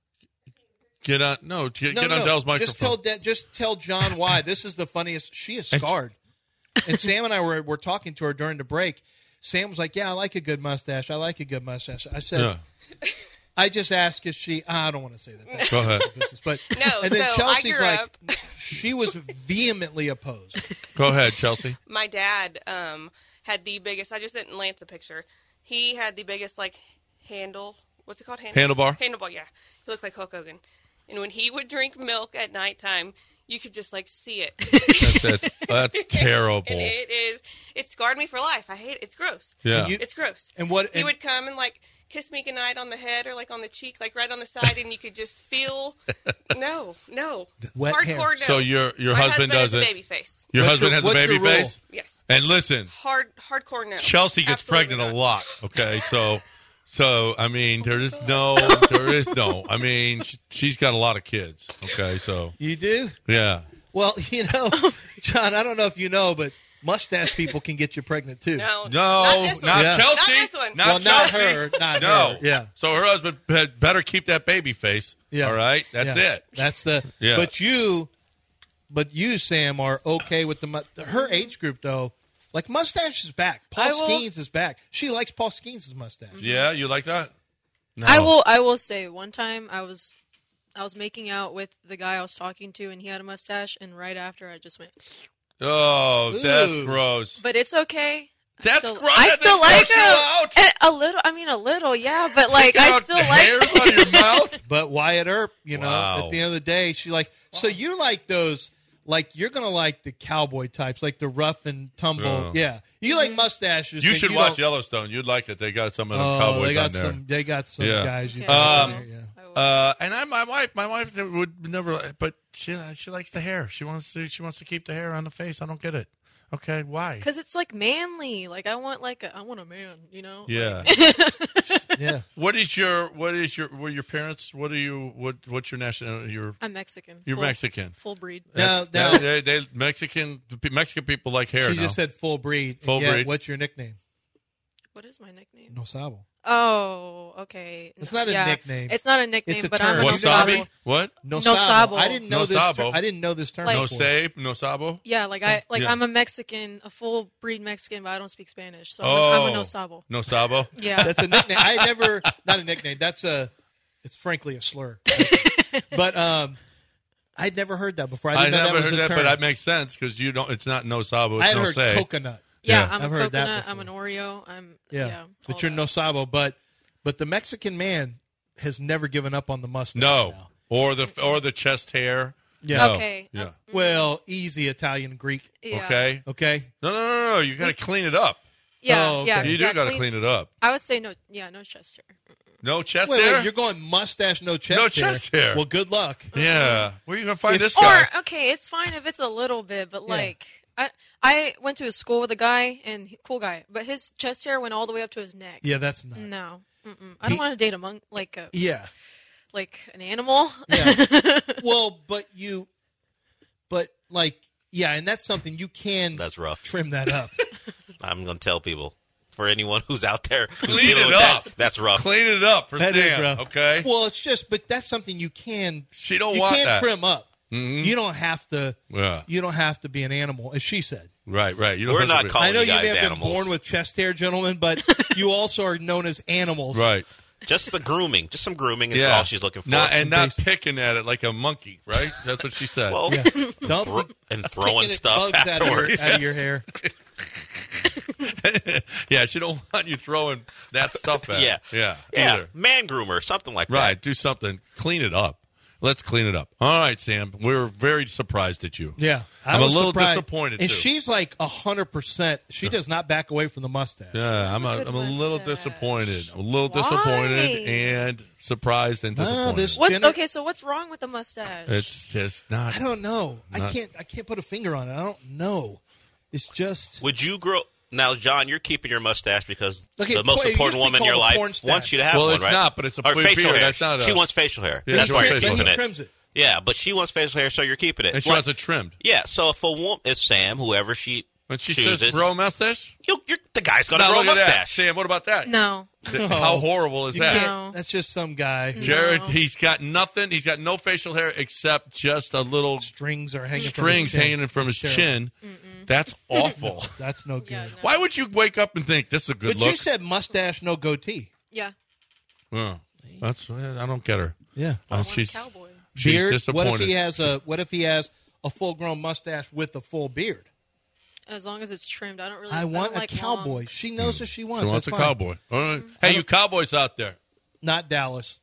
Get on. No, get, No, get no, on no. Dell's microphone. Just tell De- just tell John why. This is the funniest. She is scarred. And Sam and I were were talking to her during the break. Sam was like, "Yeah, I like a good mustache. I like a good mustache." I said, Yeah. "I just asked if she." I don't want to say that. That's Go ahead. business, but No, and then so Chelsea's I grew like, up. she was vehemently opposed. Go ahead, Chelsea. My dad um, had the biggest. I just sent Lance a picture. He had the biggest like handle. What's it called? Handle? Handlebar? Handlebar. Yeah, he looked like Hulk Hogan. And when he would drink milk at nighttime, you could just like see it. That's, that's, that's terrible. And it is. It scarred me for life. I hate it. It's gross. Yeah. And you- It's gross. And what? He And, would come and like kiss me goodnight on the head or like on the cheek, like right on the side, and you could just feel. No, no. Wet Hardcore. hair. No. So your your My husband has doesn't. a baby face. Your What's husband your- has a what's baby your rule? face. Yes. And listen, Hard, hardcore. No. Chelsea gets Absolutely pregnant not. a lot. Okay, so so I mean, there is no, there is no. I mean, she, she's got a lot of kids. Okay, so you do? yeah. Well, you know, John. I don't know if you know, but mustache people can get you pregnant too. No. No, Not this one. not Yeah. Chelsea. Not this one. Not well, not Chelsea. her. Not No. her. Yeah. So her husband had better keep that baby face. Yeah. All right. That's Yeah. it. That's the. Yeah. But you, but you, Sam, are okay with the mu- her age group though. Like mustache is back. Paul I will- Skeens is back. She likes Paul Skeens' mustache. Yeah. You like that? No. I will. I will say one time I was, I was making out with the guy I was talking to, and he had a mustache. And right after, I just went. Oh, that's Ooh. gross. But it's okay. I That's still, gross. I That still thing like gross you him. out. And a little. I mean, a little. Yeah, but like I Out still the like. hairs out of your mouth. But Wyatt Earp, you know, Wow. at the end of the day, she like. So you like those? Like you're gonna like the cowboy types, like the rough and tumble. Yeah. Yeah, you like mustaches. You and should you watch don't- Yellowstone. You'd like it. They got some of them Oh, cowboys they got on there. some. They got some Yeah. guys. You Okay. got Um, there, yeah. I will. Uh, and I, my wife, my wife would never, but she she likes the hair. She wants to she wants to keep the hair on the face. I don't get it. Okay, why? Because it's like manly. Like I want like a, I want a man. You know. Yeah. Yeah. What is your what is your were your parents? What are you? What what's your national? Your I'm Mexican. you're Full- Mexican. Full breed. Now, That's- now that- they, they Mexican Mexican people like hair. she now. just said full breed. Full Yeah, breed. What's your nickname? What is my nickname? No sabo. Oh, okay. It's No, not a yeah. nickname. It's not a nickname, It's a but term. I'm a no What, wasabi. sabo. What? No, No sabo. sabo. I didn't know No this. sabo. Ter- I didn't know this term. Like- No before. save, no sabo. Yeah, like I like Yeah. I'm a Mexican, a full breed Mexican, but I don't speak Spanish, so I'm, Oh, a, I'm a no sabo. No sabo. Yeah. That's a nickname. I never. Not a nickname. That's a. It's frankly a slur. But um, I'd never heard that before. I I didn't know never that was heard a that, term. but that makes sense because you don't. It's not no sabo. It's I had no heard say. coconut. Yeah, Yeah. I'm I've a heard that coconut. I'm an before. Oreo. I'm Yeah, yeah. but all you're that. no sabo. But but the Mexican man has never given up on the mustache. No, now. or the or the chest hair. Yeah. No. Okay. Yeah. Uh, Well, easy Italian Greek. Yeah. Okay. Okay. No, no, no, no. You got to clean it up. Yeah, Oh, okay. yeah. You do yeah, got to clean it up. I would say no. Yeah, no chest hair. No chest Wait, hair. wait, you're going mustache, no chest No hair. chest hair. Well, good luck. Yeah. Where are you gonna find If- this guy? Or okay, it's fine if it's a little bit, but Yeah. like I I went to a school with a guy and he- cool guy, but his chest hair went all the way up to his neck. Yeah, that's not. No, Mm-mm. I don't He- want to date a monk like a Yeah. like an animal. Yeah. Well, but you, but like, yeah, and that's something you can That's rough. trim that up. I'm going to tell people. For anyone who's out there who's Clean dealing it with up. that, that's rough. Clean it up for That is Stan. rough. Okay. Well, it's just, but that's something you can. She don't you want can't that. trim up. Mhm. You don't have to. Yeah. You don't have to be an animal, as she said. Right. Right. You don't We're have to not be- calling I know you you guys may have animals. been born with chest hair, gentlemen, but you also are known as animals. Right. Just the grooming. Just some grooming is Yeah. all she's looking for. Not, and Some not basic- picking at it like a monkey. Right. That's what she said. well, Yeah. Don't thro- be and throwing picking stuff bugs out of, your, afterwards. out of your hair. yeah. She don't want you throwing that stuff at. Yeah. her. Yeah. Yeah, Either. man groomer, something like Right. that. Do something. Clean it up. Let's clean it up. All right, Sam. We're very surprised at you. Yeah. I I'm a was little surprised. disappointed, And too. she's like one hundred percent. She does not back away from the mustache. Yeah, I'm a, Good I'm a little mustache. disappointed. A little Why? disappointed and surprised and No, disappointed. this- What's Jenner- okay? So what's wrong with the mustache? It's just not. I don't know. I Not- can't I can't put a finger on it. I don't know. It's just Would you grow now, John? You're keeping your mustache because Okay, the most it used important to be woman in your called a porn life stash. wants you to have Well, one, it's right? not, but it's a or beard. facial hair. That's not a- She wants facial hair. Yeah, That's she why wants you're facial keeping he it. trims it. Yeah, but she wants facial hair, so you're keeping it. And she Like- wants it trimmed. Yeah, so if a woman, if Sam, whoever she When she chooses, says grow a mustache? you, you're, the guy's going to Now grow a look at that. mustache. Sam, what about that? no. How horrible is You that? can't- No. That's just some guy. who- Jared, No. he's got nothing. He's got no facial hair except just a little Strings are hanging strings from his chin. hanging from his It's chin. That's awful. That's no good. Yeah, no. Why would you wake up and think this is a good But look? you said mustache, no goatee. Yeah. Oh, that's I don't get her. Yeah. Uh, One she's cowboy. she's Beard. disappointed. What if he has a What if he has a full grown mustache with a full beard? As long as it's trimmed, I don't really. I want don't a like cowboy. long. She knows what she wants. She wants That's a fine. cowboy. All right. Hey, you cowboys out there. Not Dallas.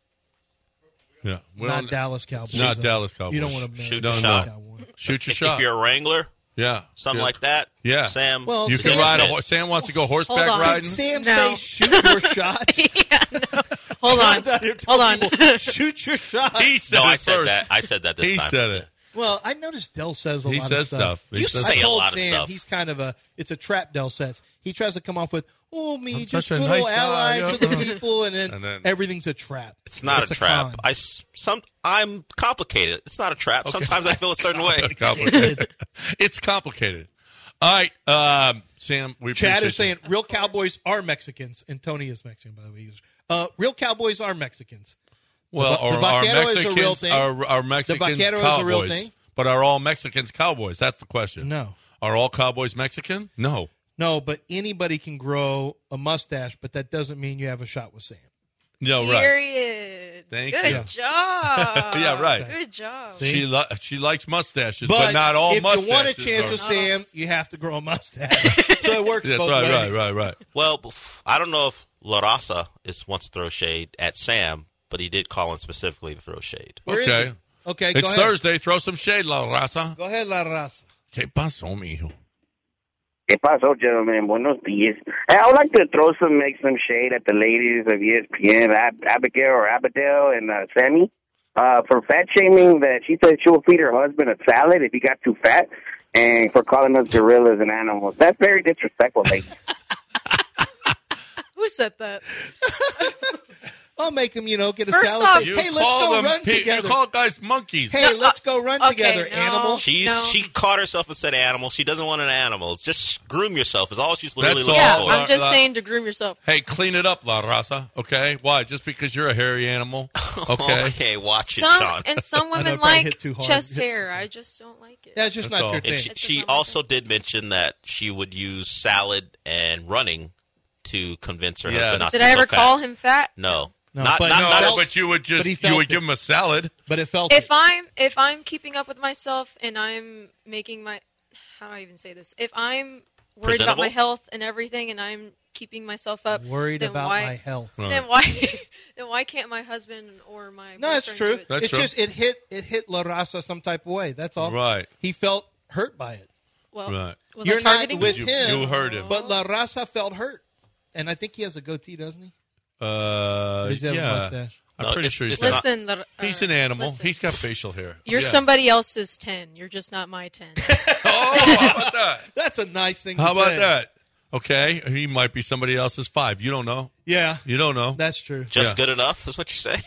Yeah. We Not don't- Dallas Cowboys. Not though. Dallas Cowboys. You don't want to Shoot No, the no. shot. Cowboy. Shoot your If, shot. if you're a wrangler, yeah. something Yeah. like that, Yeah. Sam. Well, You can Sam ride a said- horse. Sam wants to go horseback Hold on. riding. Did Sam No. say shoot your shot? yeah, no. Hold on. John's out here Hold telling on. people, shoot your shot. He said no, it I said first. that. I said that this He time. said it. Well, I noticed Dell says a He lot says of stuff. stuff. He You says say I a told lot of Sam stuff. he's kind of a it's a trap Dell says. He tries to come off with, oh me, I'm just such a good nice old guy, ally yeah. to the people, and then, And then- everything's a trap. It's not It's a trap. con. I s- some I'm complicated. It's not a trap. Sometimes I feel a certain way. complicated. It's complicated. All right, um, Sam. We Chad appreciate is saying real cowboys are Mexicans, and Tony is Mexican, by the way. He goes, uh, real cowboys are Mexicans. you. Well, the are, vaquero are is a Mexicans real thing. are, are Mexicans vaquero is cowboys? a real thing. But are all Mexicans cowboys? That's the question. No. Are all cowboys Mexican? No. No, but anybody can grow a mustache, but that doesn't mean you have a shot with Sam. No, right. Period. Thank Good you. job. Yeah, right. Good job. See? She li- she likes mustaches, but, not all if mustaches. you want a chance are- with Sam, you have to grow a mustache. So it works That's both right, ways. right, right, right. Well, bef- I don't know if La Raza is wants to throw shade at Sam, but he did call in specifically to throw shade. Where is Okay. he? Okay, go It's ahead. Thursday. Throw some shade, La Raza. Go ahead, La Raza. ¿Qué pasó, mijo? ¿Qué pasó, gentlemen? Buenos días. Hey, I would like to throw some, make some shade at the ladies of E S P N, Ab- Abigail or Abadel and uh, Sammy, uh, for fat shaming that she said she'll feed her husband a salad if he got too fat, and for calling us gorillas and animals. That's very disrespectful, ladies. Who said that? I'll make him, you know, get a First salad. off- Say, You hey, let's call go them run pe- together. You call guys monkeys. hey, let's go run Okay, together, no. animal. She's No. she caught herself and said animal. She doesn't want an animal. Just groom yourself is all she's literally That's looking Yeah, all, for. uh, I'm just uh, saying to groom yourself. Hey, clean it up, La Raza. Okay? Why? Just because you're a hairy animal? Okay. Okay, watch it, Some Sean. and some I know, women probably like hit too hard. chest hair. I just don't like it. That's just That's not all. your And thing. And she, It's she just not my also did mention that she would use salad and running to convince her Yeah. husband not Did to I be ever so call fat. him fat? No. No, not but not, no, not No, felt- but you would just but he you felt would it. give him a salad. but it felt If it. I'm if I'm keeping up with myself and I'm making my how do I even say this? If I'm worried about my Presentable? health and everything, and I'm keeping myself up, worried then about why, my health. Then why then why can't my husband or my No, it's boyfriend true. do it? That's it's true. just it hit it hit La Raza some type of way. That's all. Right. He felt hurt by it. Well, Right. was You're I not targeting with You, him, you heard him. but La Raza felt hurt, and I think he has a goatee, doesn't he? Uh, Does he have a yeah. mustache? I'm No, pretty it's- sure he's it's not. not- Listen, the, uh, He's an animal. listen. He's got facial hair. You're Yeah. somebody else's ten. You're just not my ten. Oh, how about that? That's a nice thing. How to about say. that? Okay, he might be somebody else's five. You don't know. Yeah, You don't know. that's true. Just Yeah. good enough is what you say.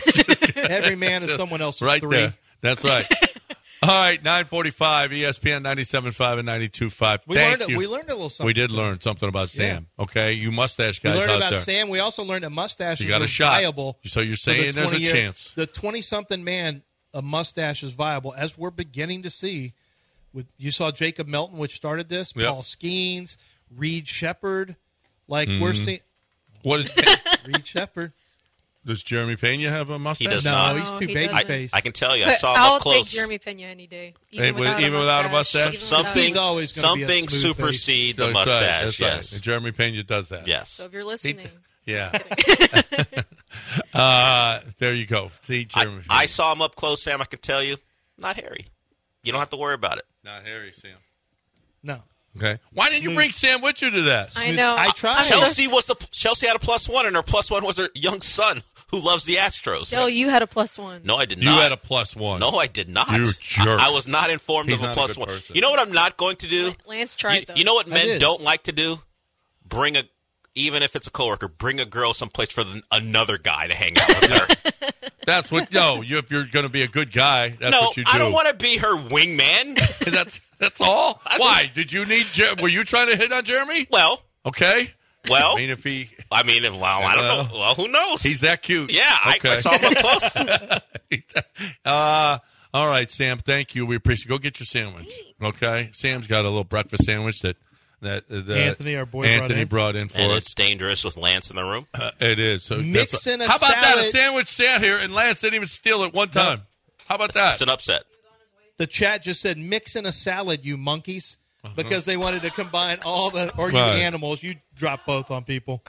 Every man is someone else's right three. there. That's right. All right, nine forty-five, E S P N ninety-seven point five and ninety-two point five. We Thank learned you. we learned a little something. We did learn something about Sam. Okay, you mustache We guys learned out about there. Sam. We also learned that mustaches You got a are shot. viable. So you're for the saying there's a twenty-year chance. The twenty-something man, a mustache is viable, as we're beginning to see. With you saw Jacob Melton, which started this. Yep. Paul Skeens, Reed Shepard. Like we're Mm-hmm. seeing What is? Reed Shepard. Does Jeremy Pena have a mustache? does No, not. he's No, too he baby doesn't. faced. I can tell you, I But saw him I'll up close. take Jeremy Pena any day, Hey, even, with- without, even a without a mustache. mustache? Even Some without- things, He's always gonna some be a things smooth face. supersede the That's mustache. Right, that's yes, right. And Jeremy Pena does that. yes. So if you're listening, Yeah. Uh, there you go. See, I, I saw him up close, Sam. I can tell you, not hairy. You don't have to worry about it. Not hairy, Sam. No. Okay. Why didn't you bring Sam with you to that? I know. I tried. Chelsea was the Chelsea had a plus one, and her plus one was her young son who loves the Astros. No, you had a plus one. No, I did You not. had a plus one. No, I did not. You jerk. I, I was not informed He's of a not a plus good one. person. You know what I'm not going to do? Lance tried, You, though. you know what I men did. don't like to do? Bring a, even if it's a coworker, bring a girl someplace for the, another guy to hang out with her. That's what. No, you, if you're going to be a good guy, that's no, what you do. I don't want to be her wingman. that's that's all. I Why mean- did you need? Jer- Were you trying to hit on Jeremy? Well, Okay. well, I mean, if he, I mean, if, well, I don't Well, know. Well, who knows? he's that cute. yeah, I, Okay. I saw him up close. uh, all right, Sam. Thank you. We appreciate. Go get your sandwich. Okay. Sam's got a little breakfast sandwich that that, that Anthony, our boy, Anthony brought brought in, for And us. it's dangerous with Lance in the room. Uh, it is. So Mix that's in a How about that? A salad. sandwich sat here and Lance didn't even steal it one time. How about that? It's an upset. The chat just said, mix in a salad, you monkeys, because they wanted to combine all the, or you Right. animals. You drop both on people.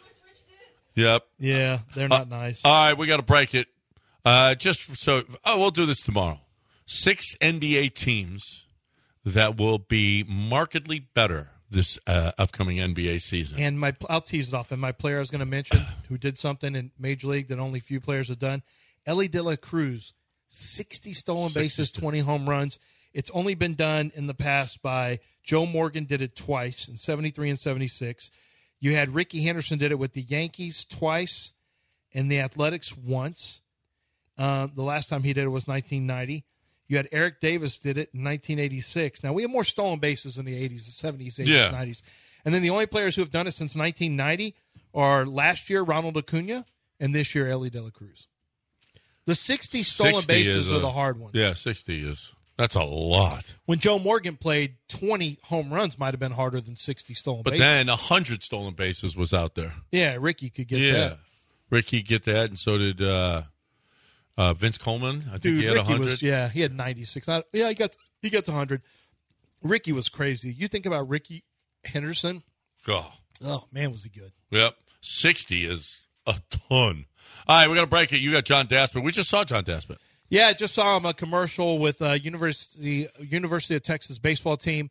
Yep. Yeah, they're not nice. All right, we got to break it. Uh, just so, oh, we'll do this tomorrow. Six N B A teams that will be markedly better this uh, upcoming N B A season. And my, I'll tease it off. And my player I was going to mention, who did something in Major League that only few players have done, Ellie De La Cruz, sixty stolen bases, twenty home runs. It's only been done in the past by Joe Morgan, did it twice in seventy-three and seventy-six. You had Ricky Henderson did it with the Yankees twice and the Athletics once. Uh, the last time he did it was nineteen ninety. You had Eric Davis did it in nineteen eighty-six. Now, we have more stolen bases in the eighties, seventies, eighties, Yeah. nineties. And then the only players who have done it since nineteen ninety are last year Ronald Acuna and this year Ellie De La Cruz. The sixty stolen sixty bases is are a- the hard one. Yeah, sixty is. That's a lot. When Joe Morgan played, twenty home runs might have been harder than sixty stolen But bases. then one hundred stolen bases was out there. Yeah, Ricky could get yeah. that. Ricky get that, and so did uh, uh, Vince Coleman. I think Dude, he had Ricky one hundred. was, yeah, he had ninety-six. Not, yeah, he got he got to one hundred. Ricky was crazy. You think about Ricky Henderson. Oh. Oh, man, was he good. Yep. sixty is a ton. All right, we got to break it. You got John Daspit. We just saw John Daspit. Yeah, I just saw him a commercial with uh, University University of Texas baseball team.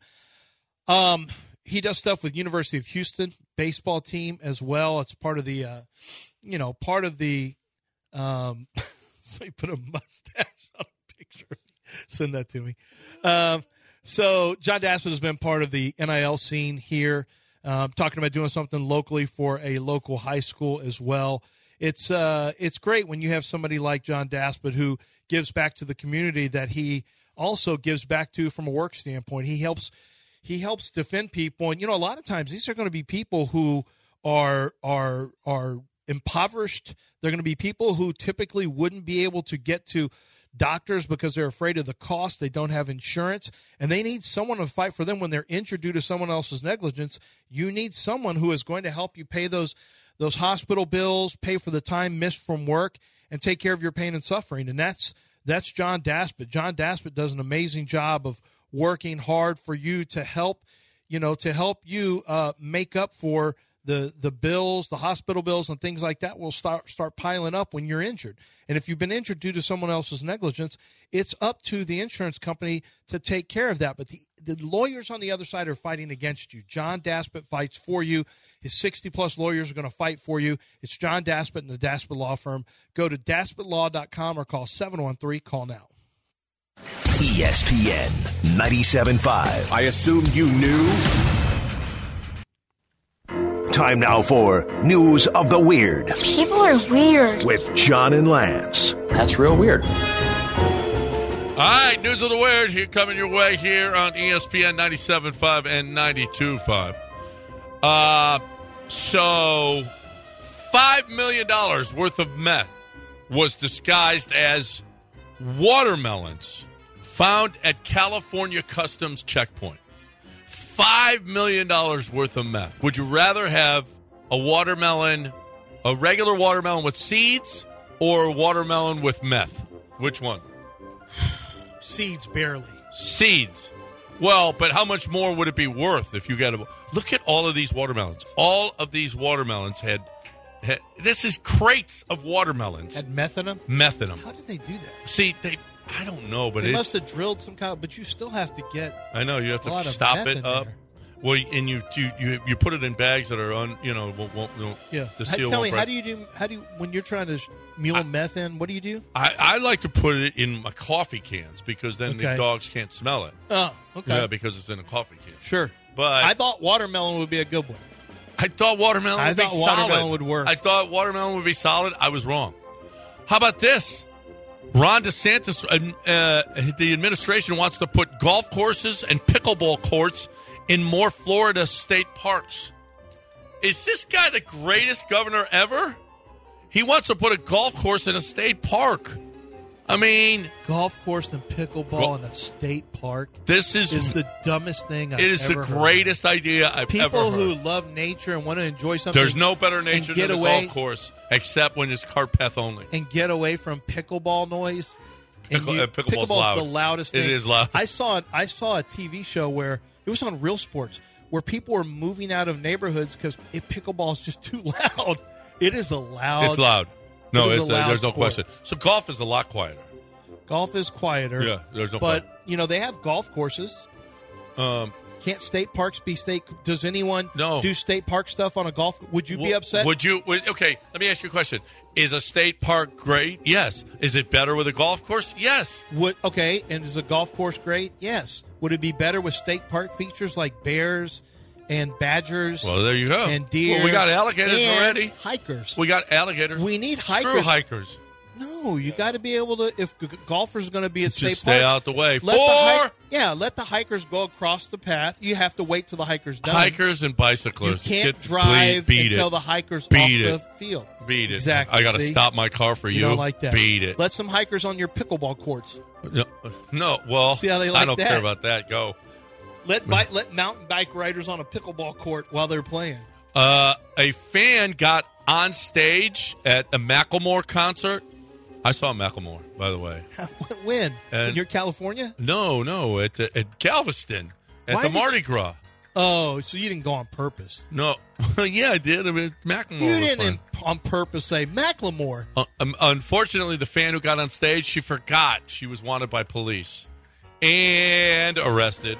Um, he does stuff with University of Houston baseball team as well. It's part of the, uh, you know, part of the. Um, so he put a mustache on a picture. Send that to me. Um, so John Daspit has been part of the N I L scene here. Um, talking about doing something locally for a local high school as well. It's uh, it's great when you have somebody like John Daspit who gives back to the community that he also gives back to from a work standpoint. He helps he helps defend people, and you know a lot of times these are going to be people who are are are impoverished. They're going to be people who typically wouldn't be able to get to doctors because they're afraid of the cost. They don't have insurance, and they need someone to fight for them when they're injured due to someone else's negligence. You need someone who is going to help you pay those those hospital bills, pay for the time missed from work, and take care of your pain and suffering. And that's that's John Daspit. John Daspit does an amazing job of working hard for you to help, you know, to help you uh, make up for the the bills, the hospital bills, and things like that will start start piling up when you're injured. And if you've been injured due to someone else's negligence, it's up to the insurance company to take care of that. But the, the lawyers on the other side are fighting against you. John Daspit fights for you. His sixty-plus lawyers are going to fight for you. It's John Daspit and the Daspit Law Firm. Go to daspit law dot com or call seven one three, call now. E S P N ninety-seven point five. I assumed you knew. Time now for News of the Weird People are weird. with John and Lance. That's real weird. All right, News of the Weird here coming your way here on E S P N ninety-seven point five and ninety-two point five. Uh, so five million dollars worth of meth was disguised as watermelons found at California Customs checkpoint. five million dollars worth of meth. Would you rather have a watermelon, a regular watermelon with seeds, or a watermelon with meth? Which one? Seeds, barely. Seeds. Well, but how much more would it be worth if you got a... Look at all of these watermelons. All of these watermelons had This is crates of watermelons. Had meth in them? Meth in them. How did they do that? See, they. I don't know, but they it's, must have drilled some kind of. But you still have to get. I know you have a lot to of stop meth it in up. there. Well, and you you, you you put it in bags that are un, you know won't, won't, won't Yeah. the How- seal Tell won't me, break. how do you do? How do you when you're trying to sh- mule meth in? What do you do? I, I like to put it in my coffee cans because then the Okay. dogs can't smell it. Oh, okay. Yeah, because it's in a coffee can. Sure. But I thought watermelon would be a good one. I thought watermelon I would thought be watermelon solid. would work. I thought watermelon would be solid. I was wrong. How about this? Ron DeSantis, uh, uh, the administration wants to put golf courses and pickleball courts in more Florida state parks. Is this guy the greatest governor ever? He wants to put a golf course in a state park. I mean, golf course and pickleball Go- in a state park. This is, is the dumbest thing I've it is ever the heard. greatest idea I've People ever heard. who love nature and want to enjoy something. There's no better and nature get than a away, golf course, except when it's cart path only. and get away from pickleball noise. And Pickle- you- uh, pickleball's pickleball's loud. the loudest It thing. is loud. I saw I saw a T V show where it was on Real Sports where people were moving out of neighborhoods because pickleball is just too loud. It is a loud. It's loud. No, it is it's, a uh, loud there's no sport. question. So golf is a lot quieter. Golf is quieter. Yeah, there's no But question. you know they have golf courses. Um, Can't state parks be state? Does anyone No. do state park stuff on a golf? Would you be w- upset? Would you? Would, okay, let me ask you a question. Is a state park great? Yes. Is it better with a golf course? Yes. Would okay, and is a golf course great? Yes. Would it be better with state park features like bears and badgers? Well, there you go. And deer. Well, we got alligators and already. Hikers. We got alligators. We need Screw hikers. hikers. No, you got to be able to. If g- golfers are going to be at Just state stay parks, out the way. Let Four. the hike- yeah, let the hikers go across the path. You have to wait till the hikers done. Hikers and bicyclists. You can't Get- drive beat until it. the hikers Beat off it. the field. Beat it. Exactly. I got to See? stop my car for you. You don't like that. Beat it. Let some hikers on your pickleball courts. No, no, well, See how they I like don't that? care about that. Go. Let bike, let mountain bike riders on a pickleball court while they're playing. Uh, a fan got on stage at a Macklemore concert. I saw Macklemore, by the way. When? And- When you're California? No, no, at uh, at Galveston at Why the did Mardi you- Gras. Oh, so you didn't go on purpose. No, yeah, I did. I mean, Macklemore. You was didn't playing. on purpose say Macklemore. Uh, um, unfortunately, the fan who got on stage, she forgot she was wanted by police and arrested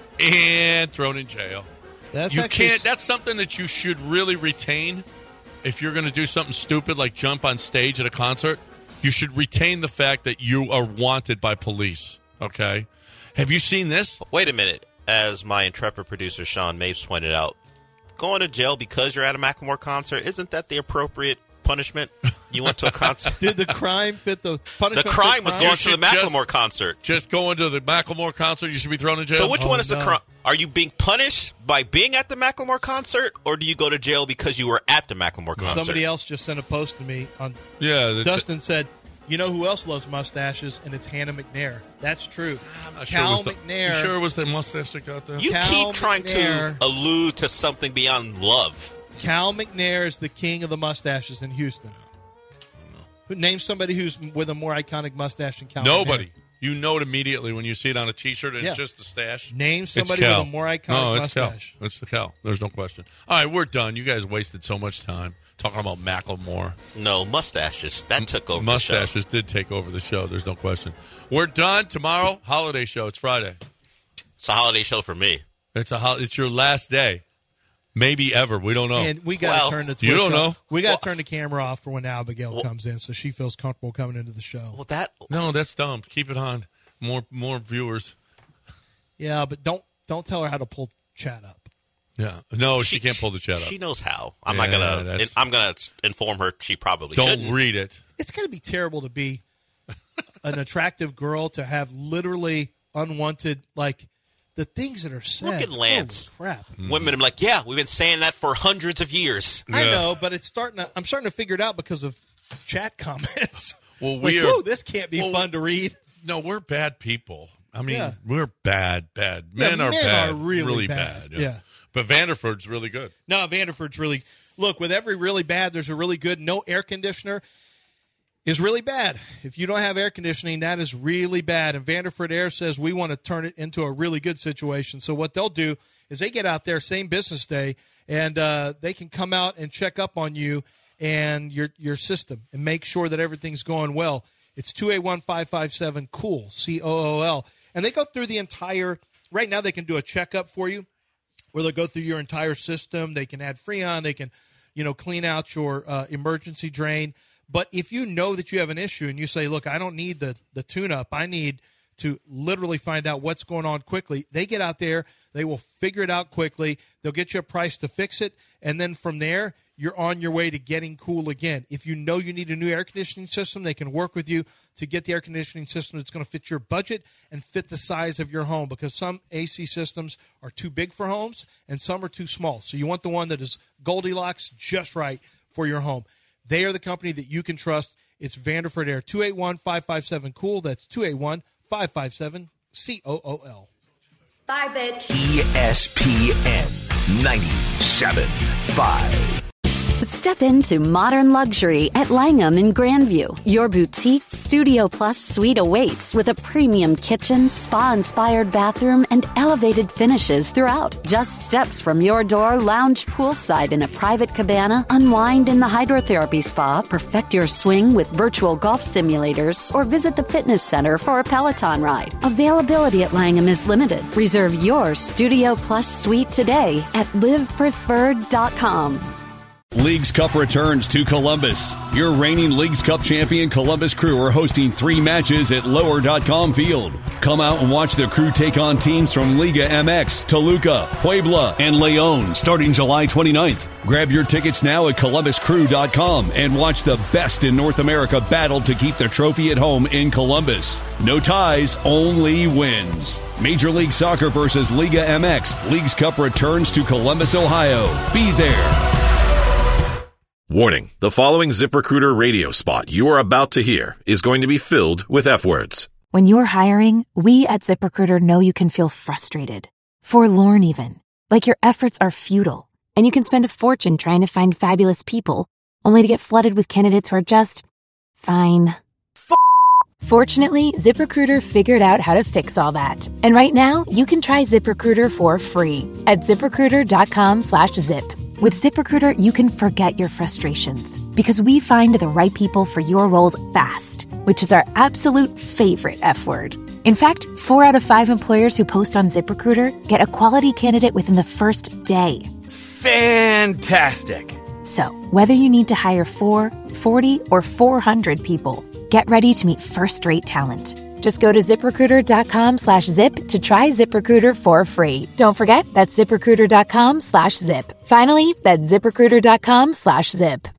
and thrown in jail. That's you actually- can't. That's something that you should really retain. If you're going to do something stupid like jump on stage at a concert, you should retain the fact that you are wanted by police. Okay. Have you seen this? Wait a minute. As my intrepid producer Sean Mapes pointed out, going to jail because you're at a Macklemore concert, isn't that the appropriate punishment? You went to a concert. Did the crime fit the The punishment? crime fit was crime? going to the Macklemore concert. Just going to the Macklemore concert, you should be thrown in jail. So which Oh, one is the no. crime? Are you being punished by being at the Macklemore concert, or do you go to jail because you were at the Macklemore concert? Somebody else just sent a post to me on. Yeah, the- Dustin said, "You know who else loves mustaches? And it's Hannah McNair. That's true. I'm not sure it Cal was the- McNair. You sure it was the mustache that got that? You Cal keep trying McNair. to allude to something beyond love. Cal McNair is the king of the mustaches in Houston. Who name somebody who's with a more iconic mustache than Cal? Nobody. McNair? You know it immediately when you see it on a T-shirt and Yeah. it's just a stash. Name It's somebody Cal. with a more iconic no, it's mustache. Cal. It's the Cal. There's no question. All right, we're done. You guys wasted so much time talking about Macklemore. No, mustaches. That took over the Mustaches did take over the show. There's no question. We're done. Tomorrow, holiday show. It's Friday. show. It's a holiday show for me. It's a hol- It's your last day. Maybe ever. We don't know. And we got to Well, turn the Twitch you don't off. know. We got to Well- turn the camera off for when Abigail Well- comes in, so she feels comfortable coming into the show. Well, that no, that's dumb. Keep it on. More more viewers. Yeah, but don't don't tell her how to pull chat up. Yeah. No, she, can't pull the chat up. She knows how. I'm Yeah, not gonna. that's- I'm gonna inform her. She probably Don't shouldn't. read it. It's going to be terrible to be an attractive girl to have literally unwanted, like, the things that are said. Look at Lance. Holy crap. Women are like, yeah, we've been saying that for hundreds of years. I know, but it's starting to, I'm starting to figure it out because of chat comments. Well, Like, we are. whoa, this can't be well, fun to read. No, we're bad people. I mean, Yeah. we're bad, bad. Yeah, Men are men bad. are really bad. Yeah. But Vanderford's really good. No, Vanderford's really look, with every really bad, there's a really good. No air conditioner is really bad. If you don't have air conditioning, that is really bad. And Vanderford Air says we want to turn it into a really good situation. So what they'll do is they get out there same business day, and uh, they can come out and check up on you and your your system and make sure that everything's going well. It's two eight one, five five seven, C O O L, C O O L. And they go through the entire – right now they can do a checkup for you where they'll go through your entire system. They can add Freon. They can, you know, clean out your uh, emergency drain. But if you know that you have an issue and you say, look, I don't need the, the tune-up. I need to literally find out what's going on quickly. They get out there. They will figure it out quickly. They'll get you a price to fix it. And then from there, you're on your way to getting cool again. If you know you need a new air conditioning system, they can work with you to get the air conditioning system that's going to fit your budget and fit the size of your home, because some A C systems are too big for homes and some are too small. So you want the one that is Goldilocks, just right for your home. They are the company that you can trust. It's Vanderford Air. two eight one, five five seven, C O O L. That's two eight one, five five seven, C O O L. Bye, bitch. E S P N ninety-seven point five. Step into modern luxury at Langham in Grandview. Your boutique Studio Plus suite awaits with a premium kitchen, spa-inspired bathroom, and elevated finishes throughout. Just steps from your door, lounge poolside in a private cabana, unwind in the hydrotherapy spa, perfect your swing with virtual golf simulators, or visit the fitness center for a Peloton ride. Availability at Langham is limited. Reserve your Studio Plus suite today at live preferred dot com. Leagues Cup returns to Columbus. Your reigning Leagues Cup champion Columbus Crew are hosting three matches at lower dot com field. Come out and watch the Crew take on teams from Liga M X, Toluca, Puebla, and Leon starting July twenty-ninth. Grab your tickets now at columbus crew dot com and watch the best in North America battle to keep the trophy at home in Columbus. No ties, only wins. Major League Soccer versus Liga M X. Leagues Cup returns to Columbus, Ohio. Be there. Warning, the following ZipRecruiter radio spot you are about to hear is going to be filled with F words. When you're hiring, we at ZipRecruiter know you can feel frustrated, forlorn even, like your efforts are futile, and you can spend a fortune trying to find fabulous people, only to get flooded with candidates who are just fine. F- Fortunately, ZipRecruiter figured out how to fix all that. And right now, you can try ZipRecruiter for free at ZipRecruiter.com slash zip. With ZipRecruiter, you can forget your frustrations because we find the right people for your roles fast, which is our absolute favorite F word. In fact, four out of five employers who post on ZipRecruiter get a quality candidate within the first day. Fantastic. So, whether you need to hire four, forty, or four hundred people, get ready to meet first-rate talent. Just go to ZipRecruiter.com slash zip to try ZipRecruiter for free. Don't forget, that's ZipRecruiter.com slash zip. Finally, that's ZipRecruiter.com slash zip.